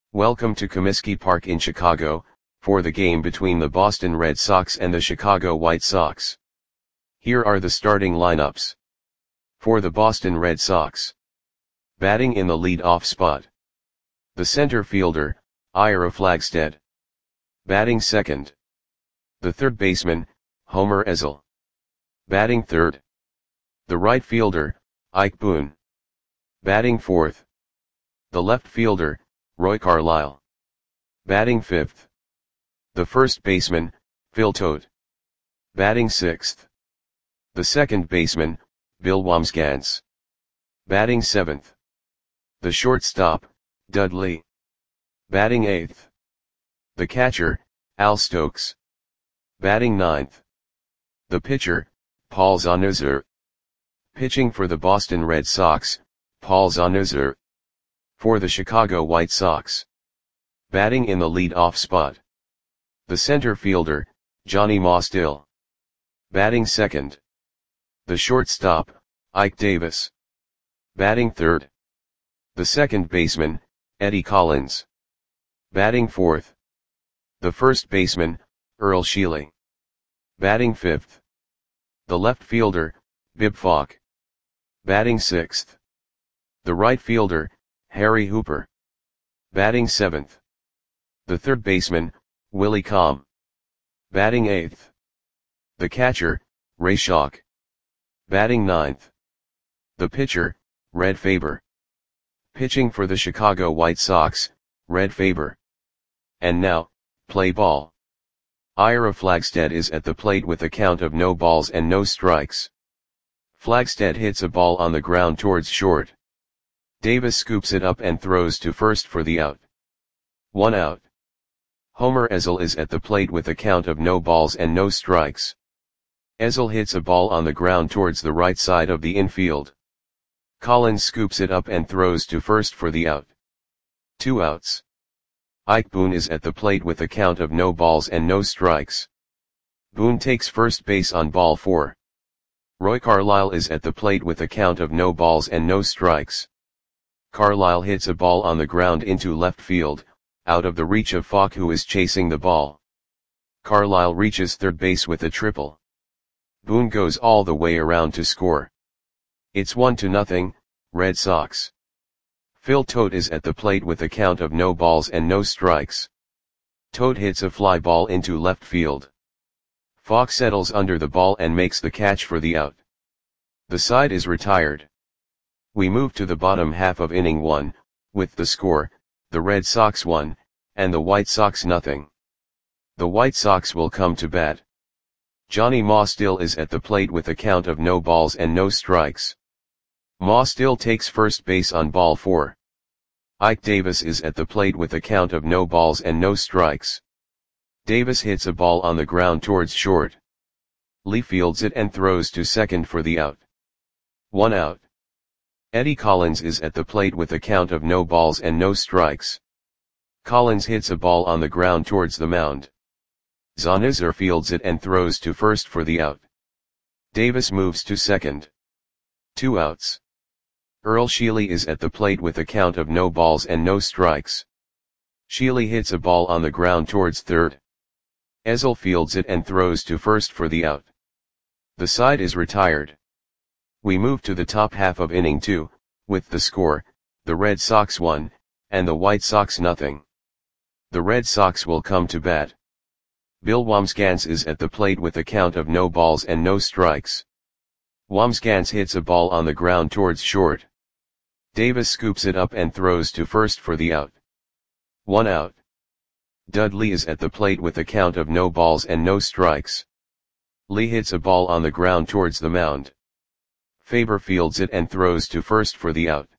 Welcome to Comiskey Park in Chicago, for the game between the Boston Red Sox and the Chicago White Sox. Here are the starting lineups. For the Boston Red Sox. Batting in the lead-off spot. The center fielder, Ira Flagstead. Batting second. The third baseman, Homer Ezell. Batting third. The right fielder, Ike Boone. Batting fourth. The left fielder, Roy Carlisle. Batting fifth. The first baseman, Phil Todt. Batting sixth. The second baseman, Bill Wambsgans. Batting seventh. The shortstop, Dudley. Batting eighth. The catcher, Al Stokes. Batting ninth. The pitcher, Paul Zanusser. Pitching for the Boston Red Sox, Paul Zanusser. For the Chicago White Sox. Batting in the lead-off spot. The center fielder, Johnny Mostill. Batting second. The shortstop, Ike Davis. Batting third. The second baseman, Eddie Collins. Batting fourth. The first baseman, Earl Sheely. Batting fifth. The left fielder, Bibb Falk. Batting sixth. The right fielder, Harry Hooper. Batting seventh. The third baseman, Willie Comm. Batting eighth. The catcher, Ray Schalk. Batting ninth. The pitcher, Red Faber. Pitching for the Chicago White Sox, Red Faber. And now, play ball. Ira Flagstead is at the plate with a count of no balls and no strikes. Flagstead hits a ball on the ground towards short. Davis scoops it up and throws to first for the out. 1 out. Homer Ezell is at the plate with a count of no balls and no strikes. Ezell hits a ball on the ground towards the right side of the infield. Collins scoops it up and throws to first for the out. 2 outs. Ike Boone is at the plate with a count of no balls and no strikes. Boone takes first base on ball 4. Roy Carlisle is at the plate with a count of no balls and no strikes. Carlisle hits a ball on the ground into left field, out of the reach of Falk, who is chasing the ball. Carlisle reaches third base with a triple. Boone goes all the way around to score. It's 1-0, Red Sox. Phil Todt is at the plate with a count of no balls and no strikes. Todt hits a fly ball into left field. Falk settles under the ball and makes the catch for the out. The side is retired. We move to the bottom half of inning 1, with the score, the Red Sox 1, and the White Sox 0. The White Sox will come to bat. Johnny Mostill is at the plate with a count of no balls and no strikes. Mostill takes first base on ball 4. Ike Davis is at the plate with a count of no balls and no strikes. Davis hits a ball on the ground towards short. Lee fields it and throws to second for the out. 1 out. Eddie Collins is at the plate with a count of no balls and no strikes. Collins hits a ball on the ground towards the mound. Zanusser fields it and throws to first for the out. Davis moves to second. 2 outs. Earl Sheely is at the plate with a count of no balls and no strikes. Sheely hits a ball on the ground towards third. Ezell fields it and throws to first for the out. The side is retired. We move to the top half of inning 2, with the score, the Red Sox 1, and the White Sox 0. The Red Sox will come to bat. Bill Wambsgans is at the plate with a count of no balls and no strikes. Wambsgans hits a ball on the ground towards short. Davis scoops it up and throws to first for the out. 1 out. Dudley is at the plate with a count of no balls and no strikes. Lee hits a ball on the ground towards the mound. Faber fields it and throws to first for the out.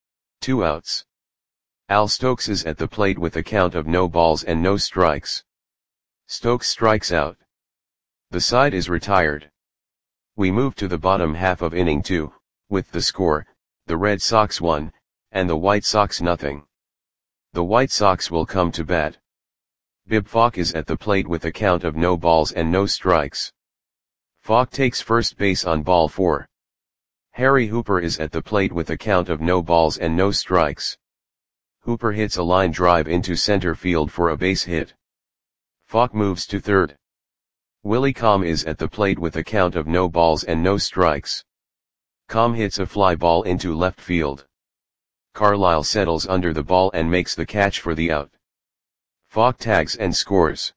2 outs. Al Stokes is at the plate with a count of no balls and no strikes. Stokes strikes out. The side is retired. We move to the bottom half of inning 2, with the score, the Red Sox 1, and the White Sox 0. The White Sox will come to bat. Bibb Falk is at the plate with a count of no balls and no strikes. Falk takes first base on ball 4. Harry Hooper is at the plate with a count of no balls and no strikes. Hooper hits a line drive into center field for a base hit. Falk moves to third. Willie Comm is at the plate with a count of no balls and no strikes. Comm hits a fly ball into left field. Carlisle settles under the ball and makes the catch for the out. Falk tags and scores.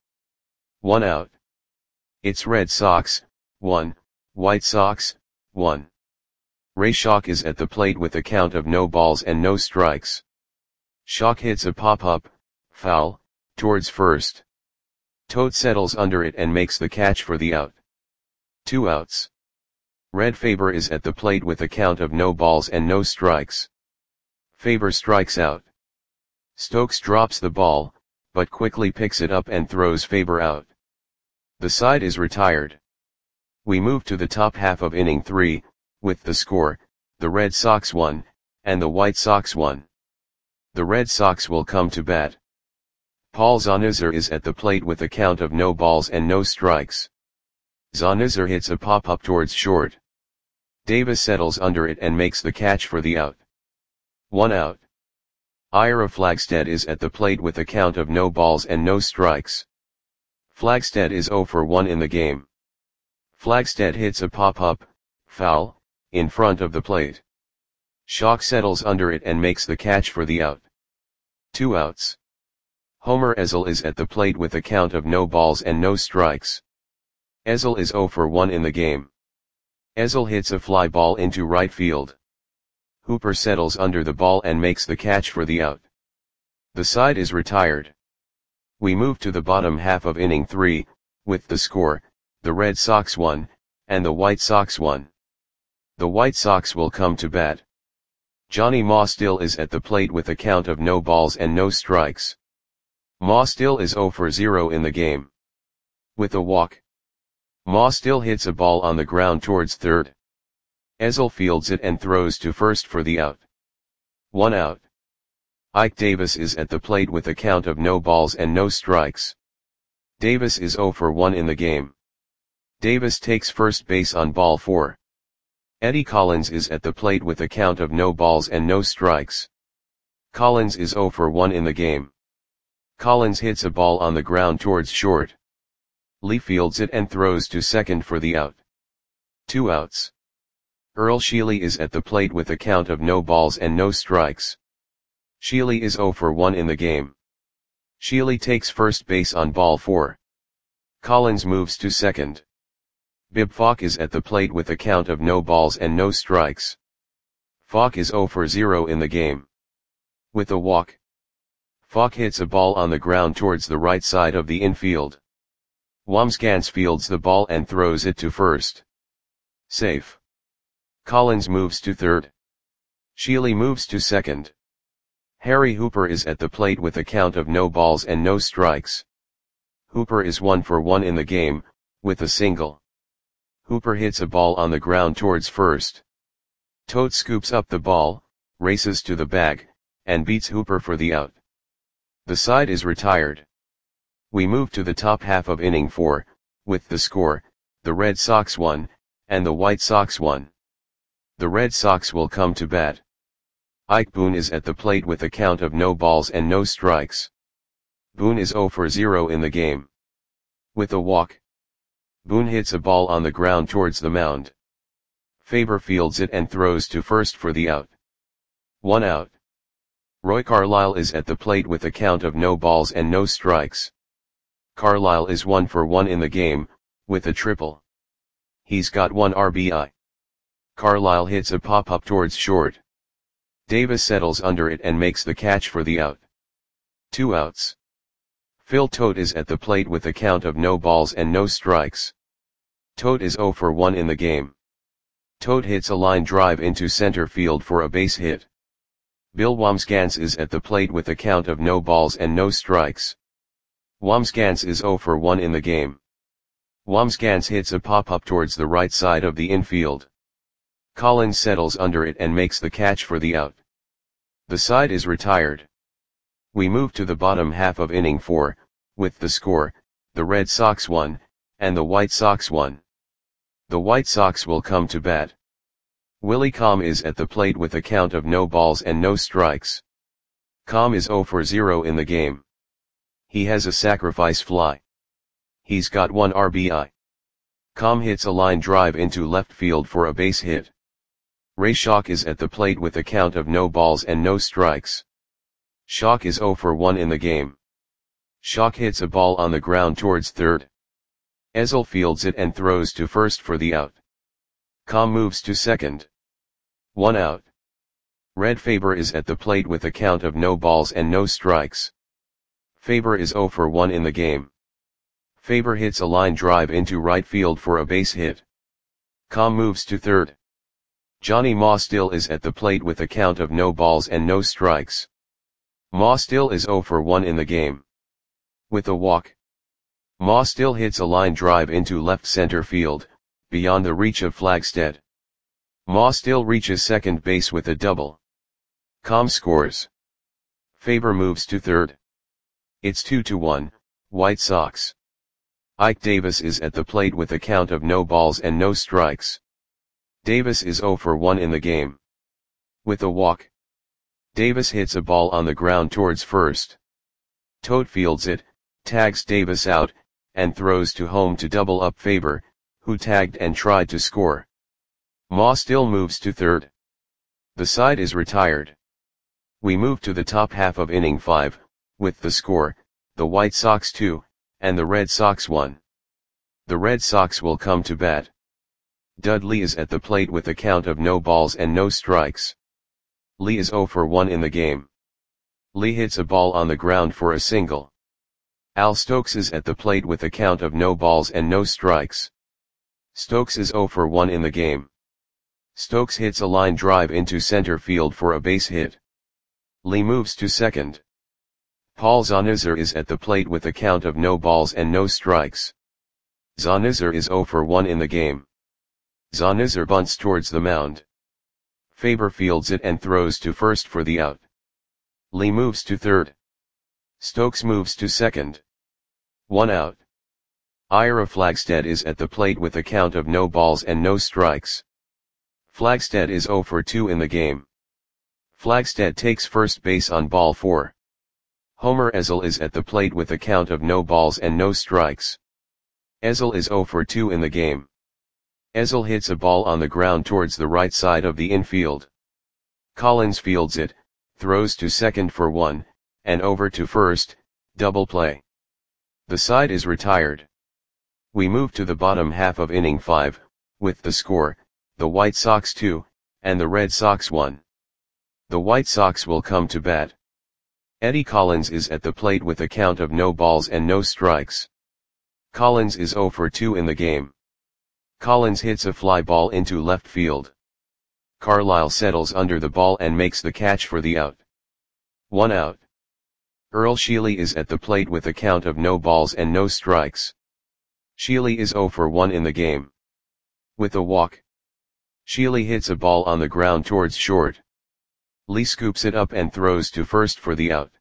1 out. It's Red Sox, 1, White Sox, 1. Ray Schalk is at the plate with a count of no balls and no strikes. Schalk hits a pop-up, foul, towards first. Todt settles under it and makes the catch for the out. 2 outs. Red Faber is at the plate with a count of no balls and no strikes. Faber strikes out. Stokes drops the ball, but quickly picks it up and throws Faber out. The side is retired. We move to the top half of inning 3, with the score, the Red Sox 1, and the White Sox 1. The Red Sox will come to bat. Paul Zanuzzer is at the plate with a count of no balls and no strikes. Zanuzzer hits a pop-up towards short. Davis settles under it and makes the catch for the out. 1 out. Ira Flagstead is at the plate with a count of no balls and no strikes. Flagstead is 0 for 1 in the game. Flagstead hits a pop-up, foul, in front of the plate. Schalk settles under it and makes the catch for the out. 2 outs. Homer Ezel is at the plate with a count of no balls and no strikes. Ezel is 0 for 1 in the game. Ezel hits a fly ball into right field. Hooper settles under the ball and makes the catch for the out. The side is retired. We move to the bottom half of inning 3, with the score, the Red Sox 1, and the White Sox 1. The White Sox will come to bat. Johnny Mostill is at the plate with a count of no balls and no strikes. Mostill is 0 for 0 in the game. With a walk. Mostill hits a ball on the ground towards third. Ezel fields it and throws to first for the out. 1 out. Ike Davis is at the plate with a count of no balls and no strikes. Davis is 0 for 1 in the game. Davis takes first base on ball 4. Eddie Collins is at the plate with a count of no balls and no strikes. Collins is 0 for 1 in the game. Collins hits a ball on the ground towards short. Lee fields it and throws to second for the out. 2 outs. Earl Sheely is at the plate with a count of no balls and no strikes. Sheely is 0 for 1 in the game. Sheely takes first base on ball 4. Collins moves to second. Bib Falk is at the plate with a count of no balls and no strikes. Falk is 0 for 0 in the game. With a walk. Falk hits a ball on the ground towards the right side of the infield. Wamsgans fields the ball and throws it to first. Safe. Collins moves to third. Sheely moves to second. Harry Hooper is at the plate with a count of no balls and no strikes. Hooper is 1 for 1 in the game, with a single. Hooper hits a ball on the ground towards first. Todt scoops up the ball, races to the bag, and beats Hooper for the out. The side is retired. We move to the top half of inning 4, with the score, the Red Sox 1, and the White Sox 1. The Red Sox will come to bat. Ike Boone is at the plate with a count of no balls and no strikes. Boone is 0 for 0 in the game. With a walk. Boone hits a ball on the ground towards the mound. Faber fields it and throws to first for the out. 1 out. Roy Carlisle is at the plate with a count of no balls and no strikes. Carlisle is 1 for 1 in the game, with a triple. He's got 1 RBI. Carlisle hits a pop-up towards short. Davis settles under it and makes the catch for the out. 2 outs. Phil Todt is at the plate with a count of no balls and no strikes. Todt is 0 for 1 in the game. Todt hits a line drive into center field for a base hit. Bill Wamsgans is at the plate with a count of no balls and no strikes. Wamsgans is 0 for 1 in the game. Wamsgans hits a pop-up towards the right side of the infield. Collins settles under it and makes the catch for the out. The side is retired. We move to the bottom half of inning 4, with the score, the Red Sox 1, and the White Sox 1. The White Sox will come to bat. Willie Comm is at the plate with a count of no balls and no strikes. Com is 0 for 0 in the game. He has a sacrifice fly. He's got 1 RBI. Com hits a line drive into left field for a base hit. Ray Schock is at the plate with a count of no balls and no strikes. Schock is 0 for 1 in the game. Schock hits a ball on the ground towards third. Ezel fields it and throws to first for the out. Com moves to second. 1 out. Red Faber is at the plate with a count of no balls and no strikes. Faber is 0 for 1 in the game. Faber hits a line drive into right field for a base hit. Com moves to third. Johnny Ma still is at the plate with a count of no balls and no strikes. Ma still is 0 for 1 in the game. With a walk. Ma still hits a line drive into left center field, beyond the reach of Flagstead. Ma still reaches second base with a double. Com scores. Faber moves to third. It's 2-1, White Sox. Ike Davis is at the plate with a count of no balls and no strikes. Davis is 0 for 1 in the game. With a walk. Davis hits a ball on the ground towards first. Todt fields it, tags Davis out, and throws to home to double up Faber, who tagged and tried to score. Ma still moves to third. The side is retired. We move to the top half of inning 5, with the score, the White Sox 2, and the Red Sox 1. The Red Sox will come to bat. Dudley is at the plate with a count of no balls and no strikes. Lee is 0 for 1 in the game. Lee hits a ball on the ground for a single. Al Stokes is at the plate with a count of no balls and no strikes. Stokes is 0 for 1 in the game. Stokes hits a line drive into center field for a base hit. Lee moves to second. Paul Zonizer is at the plate with a count of no balls and no strikes. Zonizer is 0 for 1 in the game. Zonizer bunts towards the mound. Faber fields it and throws to first for the out. Lee moves to third. Stokes moves to second. 1 out. Ira Flagstead is at the plate with a count of no balls and no strikes. Flagstead is 0 for 2 in the game. Flagstead takes first base on ball 4. Homer Ezel is at the plate with a count of no balls and no strikes. Ezel is 0 for 2 in the game. Ezel hits a ball on the ground towards the right side of the infield. Collins fields it, throws to second for 1, and over to first, double play. The side is retired. We move to the bottom half of inning 5, with the score, the White Sox 2, and the Red Sox 1. The White Sox will come to bat. Eddie Collins is at the plate with a count of no balls and no strikes. Collins is 0 for 2 in the game. Collins hits a fly ball into left field. Carlisle settles under the ball and makes the catch for the out. 1 out. Earl Sheely is at the plate with a count of no balls and no strikes. Sheely is 0 for 1 in the game. With a walk. Sheely hits a ball on the ground towards short. Lee scoops it up and throws to first for the out.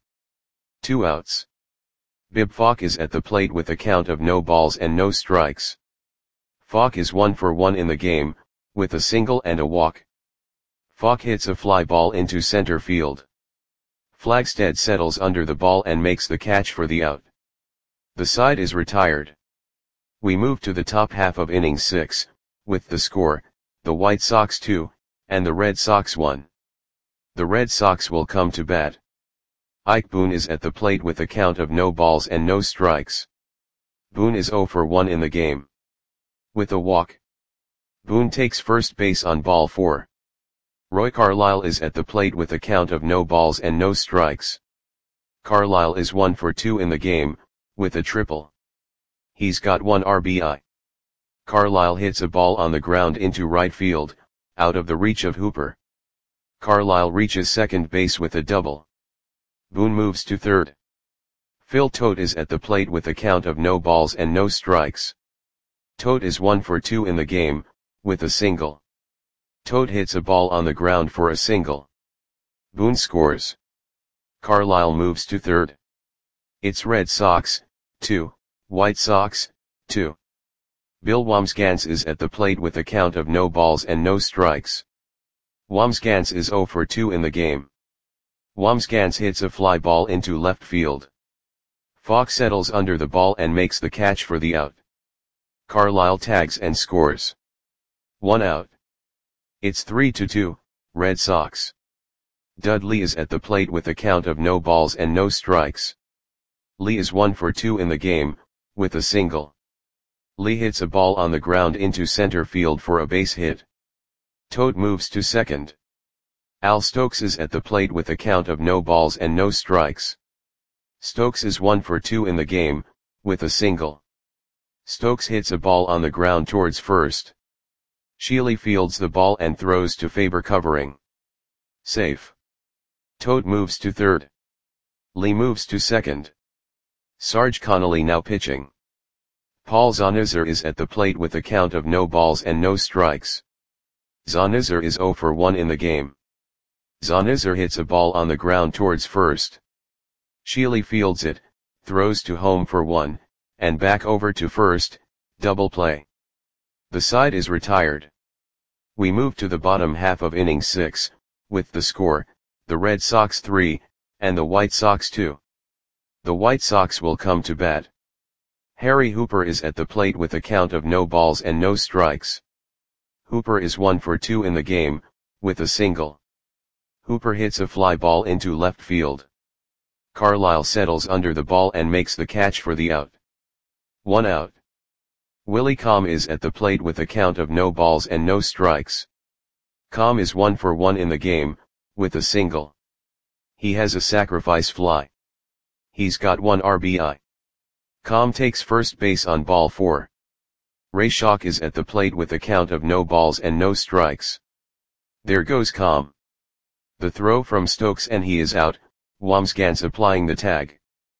2 outs. Bib Falk is at the plate with a count of no balls and no strikes. Falk is 1 for 1 in the game, with a single and a walk. Falk hits a fly ball into center field. Flagstead settles under the ball and makes the catch for the out. The side is retired. We move to the top half of inning 6, with the score, the White Sox 2, and the Red Sox 1. The Red Sox will come to bat. Ike Boone is at the plate with a count of no balls and no strikes. Boone is 0 for 1 in the game. With a walk. Boone takes first base on ball 4. Roy Carlisle is at the plate with a count of no balls and no strikes. Carlisle is 1 for 2 in the game, with a triple. He's got 1 RBI. Carlisle hits a ball on the ground into right field, out of the reach of Hooper. Carlisle reaches second base with a double. Boone moves to third. Phil Todt is at the plate with a count of no balls and no strikes. Todt is 1 for 2 in the game, with a single. Todt hits a ball on the ground for a single. Boone scores. Carlisle moves to third. It's Red Sox, 2, White Sox, 2. Bill Wambsgans is at the plate with a count of no balls and no strikes. Wambsgans is 0 for 2 in the game. Wamsgans hits a fly ball into left field. Falk settles under the ball and makes the catch for the out. Carlisle tags and scores. 1 out. It's 3-2, Red Sox. Dudley is at the plate with a count of no balls and no strikes. Lee is 1 for 2 in the game, with a single. Lee hits a ball on the ground into center field for a base hit. Toad moves to second. Al Stokes is at the plate with a count of no balls and no strikes. Stokes is 1 for 2 in the game, with a single. Stokes hits a ball on the ground towards first. Shealy fields the ball and throws to Faber covering. Safe. Toad moves to third. Lee moves to second. Sarge Connolly now pitching. Paul Zonizer is at the plate with a count of no balls and no strikes. Zonizer is 0 for 1 in the game. Zonizer hits a ball on the ground towards first. Shealy fields it, throws to home for 1, and back over to first, double play. The side is retired. We move to the bottom half of inning 6, with the score, the Red Sox 3, and the White Sox 2. The White Sox will come to bat. Harry Hooper is at the plate with a count of no balls and no strikes. Hooper is 1 for 2 in the game, with a single. Hooper hits a fly ball into left field. Carlisle settles under the ball and makes the catch for the out. 1 out. Willie Comm is at the plate with a count of no balls and no strikes. Comm is 1 for 1 in the game, with a single. He has a sacrifice fly. He's got 1 RBI. Comm takes first base on ball 4. Ray Schock is at the plate with a count of no balls and no strikes. There goes Comm. The throw from Stokes and he is out, Wamsgans applying the tag.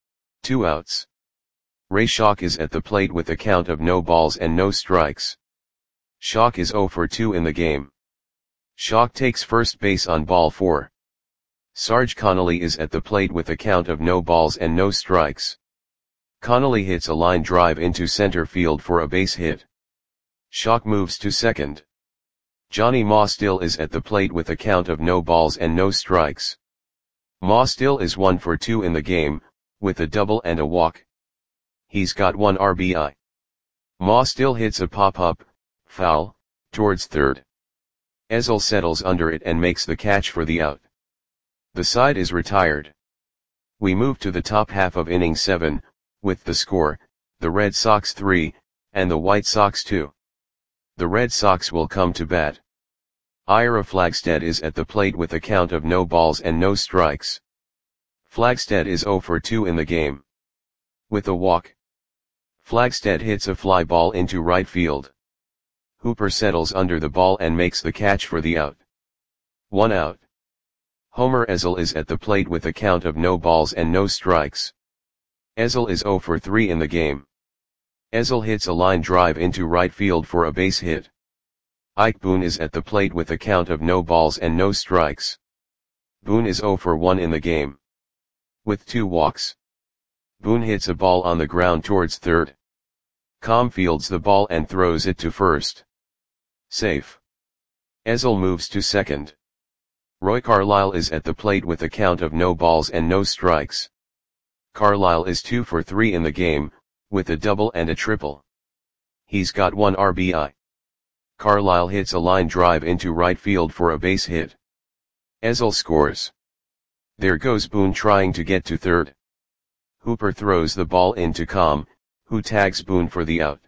2 outs. Ray Schock is at the plate with a count of no balls and no strikes. Schock is 0 for 2 in the game. Schock takes first base on ball 4. Sarge Connolly is at the plate with a count of no balls and no strikes. Connolly hits a line drive into center field for a base hit. Schock moves to second. Johnny Mostill is at the plate with a count of no balls and no strikes. Mostill is 1 for 2 in the game, with a double and a walk. He's got 1 RBI. Mostill hits a pop-up, foul, towards third. Ezel settles under it and makes the catch for the out. The side is retired. We move to the top half of inning 7, with the score, the Red Sox 3, and the White Sox 2. The Red Sox will come to bat. Ira Flagstead is at the plate with a count of no balls and no strikes. Flagstead is 0 for 2 in the game. With a walk. Flagstead hits a fly ball into right field. Hooper settles under the ball and makes the catch for the out. 1 out. Homer Ezel is at the plate with a count of no balls and no strikes. Ezel is 0 for 3 in the game. Ezel hits a line drive into right field for a base hit. Ike Boone is at the plate with a count of no balls and no strikes. Boone is 0 for 1 in the game. With 2 walks. Boone hits a ball on the ground towards third. Comm fields the ball and throws it to first. Safe. Ezel moves to second. Roy Carlisle is at the plate with a count of no balls and no strikes. Carlisle is 2 for 3 in the game, with a double and a triple. He's got 1 RBI. Carlisle hits a line drive into right field for a base hit. Ezel scores. There goes Boone trying to get to third. Hooper throws the ball into Comm, who tags Boone for the out.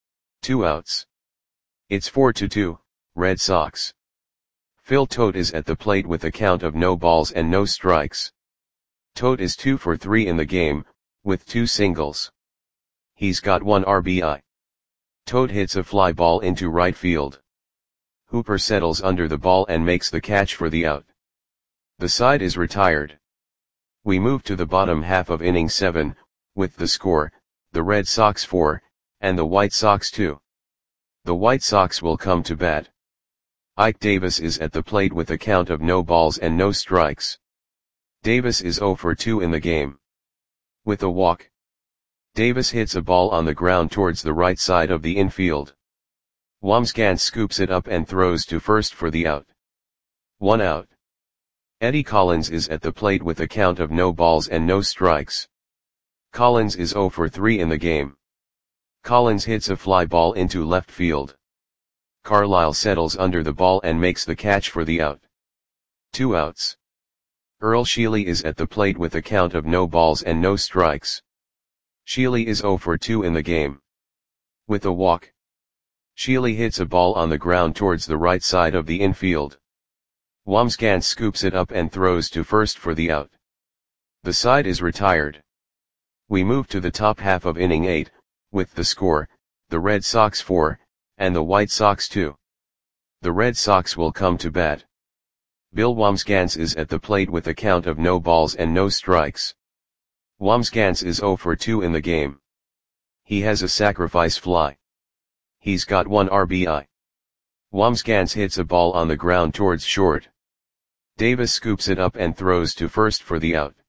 2 outs. It's 4-2, Red Sox. Phil Tote is at the plate with a count of no balls and no strikes. Tote is 2 for 3 in the game, with 2 singles. He's got 1 RBI. Tote hits a fly ball into right field. Hooper settles under the ball and makes the catch for the out. The side is retired. We move to the bottom half of inning 7, with the score, the Red Sox 4, and the White Sox 2. The White Sox will come to bat. Ike Davis is at the plate with a count of no balls and no strikes. Davis is 0 for 2 in the game. With a walk. Davis hits a ball on the ground towards the right side of the infield. Wamsgans scoops it up and throws to first for the out. 1 out. Eddie Collins is at the plate with a count of no balls and no strikes. Collins is 0 for 3 in the game. Collins hits a fly ball into left field. Carlisle settles under the ball and makes the catch for the out. 2 outs. Earl Sheely is at the plate with a count of no balls and no strikes. Sheely is 0 for 2 in the game. With a walk, Sheely hits a ball on the ground towards the right side of the infield. Wamsgans scoops it up and throws to first for the out. The side is retired. We move to the top half of inning 8, with the score, the Red Sox 4, and the White Sox 2. The Red Sox will come to bat. Bill Wamsgans is at the plate with a count of no balls and no strikes. Wamsgans is 0 for 2 in the game. He has a sacrifice fly. He's got 1 RBI. Wamsgans hits a ball on the ground towards short. Davis scoops it up and throws to first for the out.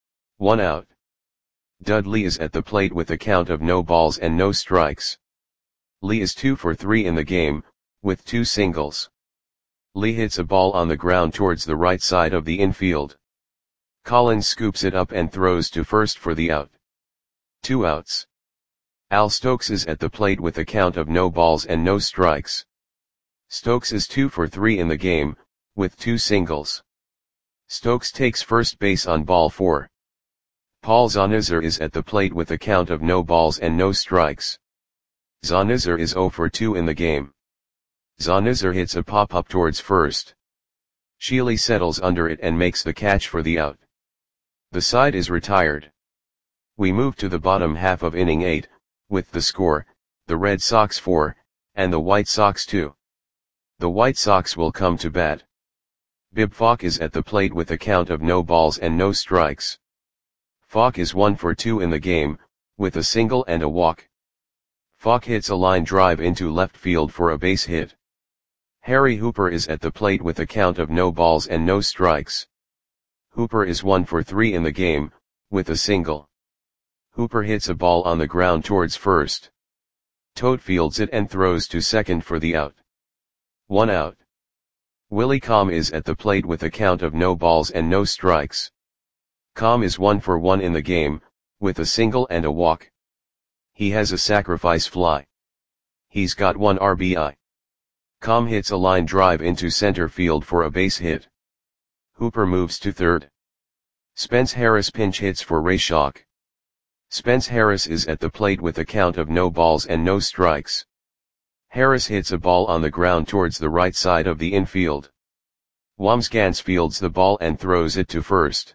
1 out. Dudley is at the plate with a count of no balls and no strikes. Lee is 2 for 3 in the game, with 2 singles. Lee hits a ball on the ground towards the right side of the infield. Collins scoops it up and throws to first for the out. 2 outs. Al Stokes is at the plate with a count of no balls and no strikes. Stokes is 2 for 3 in the game, with 2 singles. Stokes takes first base on ball 4. Paul Zanizer is at the plate with a count of no balls and no strikes. Zanizer is 0 for 2 in the game. Zanizer hits a pop-up towards first. Sheely settles under it and makes the catch for the out. The side is retired. We move to the bottom half of inning 8, with the score, the Red Sox 4, and the White Sox 2. The White Sox will come to bat. Bib Falk is at the plate with a count of no balls and no strikes. Falk is 1 for 2 in the game, with a single and a walk. Falk hits a line drive into left field for a base hit. Harry Hooper is at the plate with a count of no balls and no strikes. Hooper is 1 for 3 in the game, with a single. Hooper hits a ball on the ground towards first. Toad fields it and throws to second for the out. 1 out. Willie Comm is at the plate with a count of no balls and no strikes. Comm is 1 for 1 in the game, with a single and a walk. He has a sacrifice fly. He's got 1 RBI. Comm hits a line drive into center field for a base hit. Hooper moves to third. Spence Harris pinch hits for Ray Schock. Spence Harris is at the plate with a count of no balls and no strikes. Harris hits a ball on the ground towards the right side of the infield. Wamsgans fields the ball and throws it to first.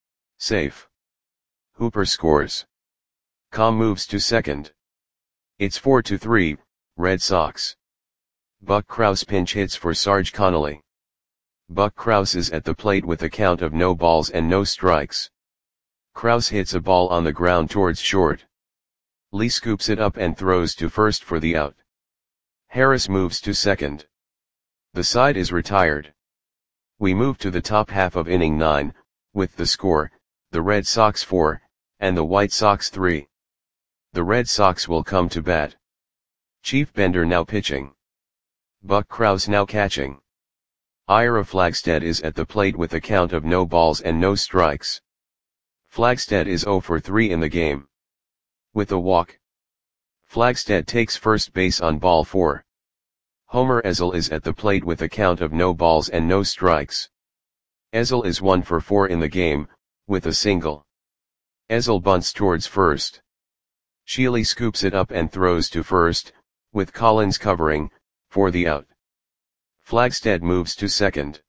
Safe. Hooper scores. Comm moves to second. It's 4-3, Red Sox. Buck Krause pinch hits for Sarge Connolly. Buck Krause is at the plate with a count of no balls and no strikes. Krause hits a ball on the ground towards short. Lee scoops it up and throws to first for the out. Harris moves to second. The side is retired. We move to the top half of inning 9, with the score, the Red Sox 4, and the White Sox 3. The Red Sox will come to bat. Chief Bender now pitching. Buck Krause now catching. Ira Flagstead is at the plate with a count of no balls and no strikes. Flagstead is 0 for 3 in the game. With a walk, Flagstead takes first base on ball 4. Homer Ezel is at the plate with a count of no balls and no strikes. Ezel is 1 for 4 in the game, with a single. Ezel bunts towards first. Sheely scoops it up and throws to first, with Collins covering, for the out. Flagstead moves to second.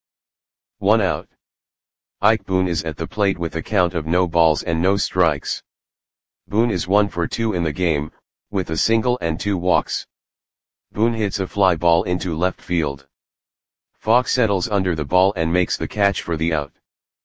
1 out. Ike Boone is at the plate with a count of no balls and no strikes. Boone is 1 for 2 in the game, with a single and 2 walks. Boone hits a fly ball into left field. Falk settles under the ball and makes the catch for the out.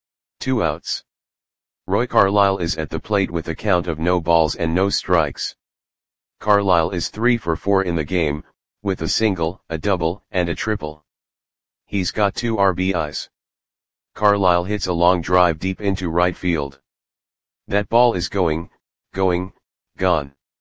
2 outs. Roy Carlisle is at the plate with a count of no balls and no strikes. Carlisle is 3 for 4 in the game, with a single, a double, and a triple. He's got 2 RBIs. Carlisle hits a long drive deep into right field. That ball is gone.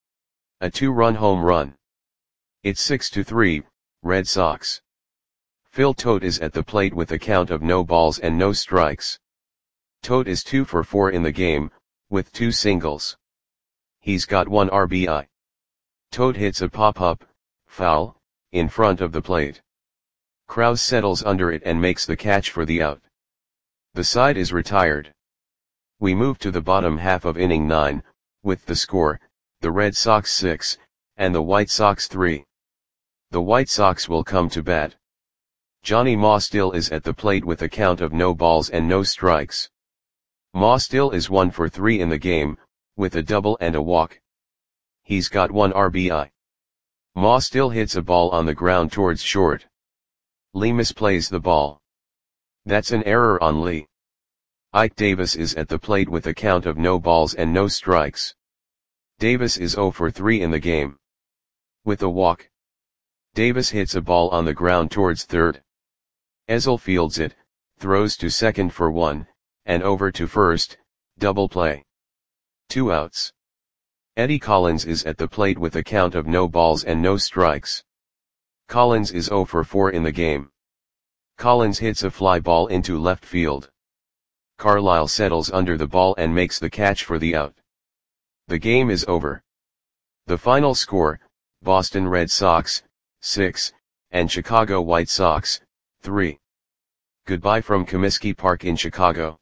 A 2-run home run. It's 6-3, Red Sox. Phil Tote is at the plate with a count of no balls and no strikes. Tote is 2 for 4 in the game, with 2 singles. He's got 1 RBI. Tote hits a pop-up, foul, in front of the plate. Krause settles under it and makes the catch for the out. The side is retired. We move to the bottom half of inning 9, with the score, the Red Sox 6, and the White Sox 3. The White Sox will come to bat. Johnny Ma still is at the plate with a count of no balls and no strikes. Ma still is 1 for 3 in the game, with a double and a walk. He's got 1 RBI. Ma still hits a ball on the ground towards short. Lee misplays the ball. That's an error on Lee. Ike Davis is at the plate with a count of no balls and no strikes. Davis is 0 for 3 in the game. With a walk. Davis hits a ball on the ground towards third. Ezel fields it, throws to second for 1, and over to first, double play. 2 outs. Eddie Collins is at the plate with a count of no balls and no strikes. Collins is 0 for 4 in the game. Collins hits a fly ball into left field. Carlisle settles under the ball and makes the catch for the out. The game is over. The final score, Boston Red Sox, 6, and Chicago White Sox, 3. Goodbye from Comiskey Park in Chicago.